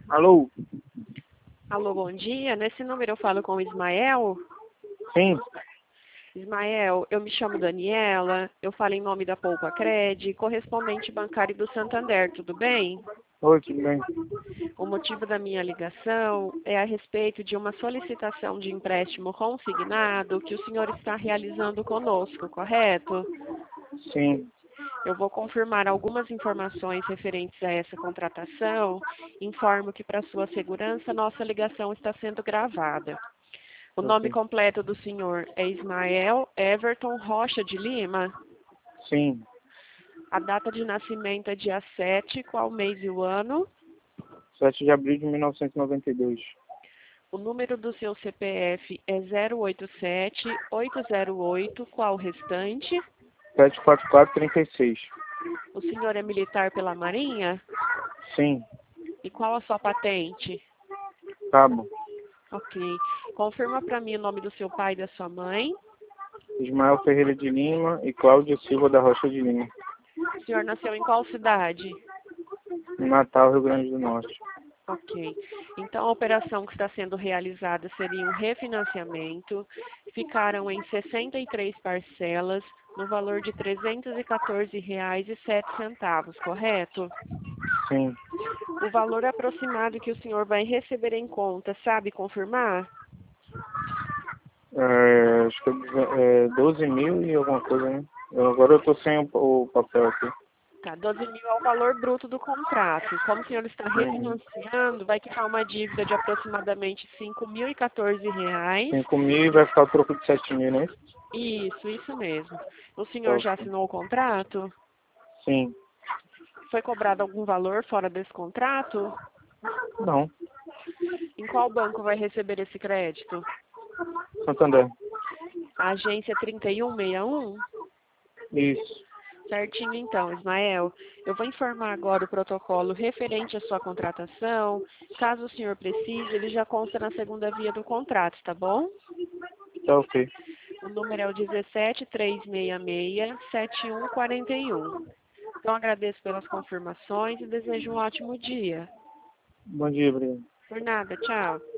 Alô? Alô, bom dia. Nesse número eu falo com o Ismael. Sim, Ismael, eu me chamo Daniela, eu falo em nome da Poupa Cred, correspondente bancário do Santander, tudo bem? oi, tudo bem? O motivo da minha ligação é a respeito de uma solicitação de empréstimo consignado que o senhor está realizando conosco, correto? Sim, Eu vou confirmar algumas informações referentes a essa contratação. Informo que, para sua segurança, nossa ligação está sendo gravada. O nome ok. completo do senhor é Ismael Everton Rocha de Lima. Sim, A data de nascimento é dia 7, qual mês e o ano? 7 de abril de 1992. O número do seu CPF é 087-808, qual o restante? 74436. O senhor é militar pela Marinha? Sim, E qual a sua patente? cabo. Ok. Confirma para mim o nome do seu pai e da sua mãe. Ismael Ferreira de Lima e Cláudia Silva da Rocha de Lima. O senhor nasceu em qual cidade? Em Natal, Rio Grande do Norte. Ok. Então, a operação que está sendo realizada seria um refinanciamento. Ficaram em 63 parcelas, no valor de R$ 314,07, correto? Sim, O valor aproximado que o senhor vai receber em conta, sabe confirmar? acho que é 12 mil e alguma coisa, né? Agora eu tô sem o papel aqui. Tá, 12 mil é o valor bruto do contrato. Como o senhor está Uhum. refinanciando, vai ficar uma dívida de aproximadamente R$ 5.014. 5 mil e vai ficar o troco de 7 mil, né? Isso mesmo. O senhor já Ok. assinou o contrato? Sim, Foi cobrado algum valor fora desse contrato? não. Em qual banco vai receber esse crédito? Santander. A agência 3161? Isso. Certinho então, Ismael. Eu vou informar agora o protocolo referente à sua contratação. Caso o senhor precise, ele já consta na segunda via do contrato, tá bom? Tá ok. O número é o 17-366-7141. Então, agradeço pelas confirmações e desejo um ótimo dia. Bom dia, obrigado. Por nada, tchau.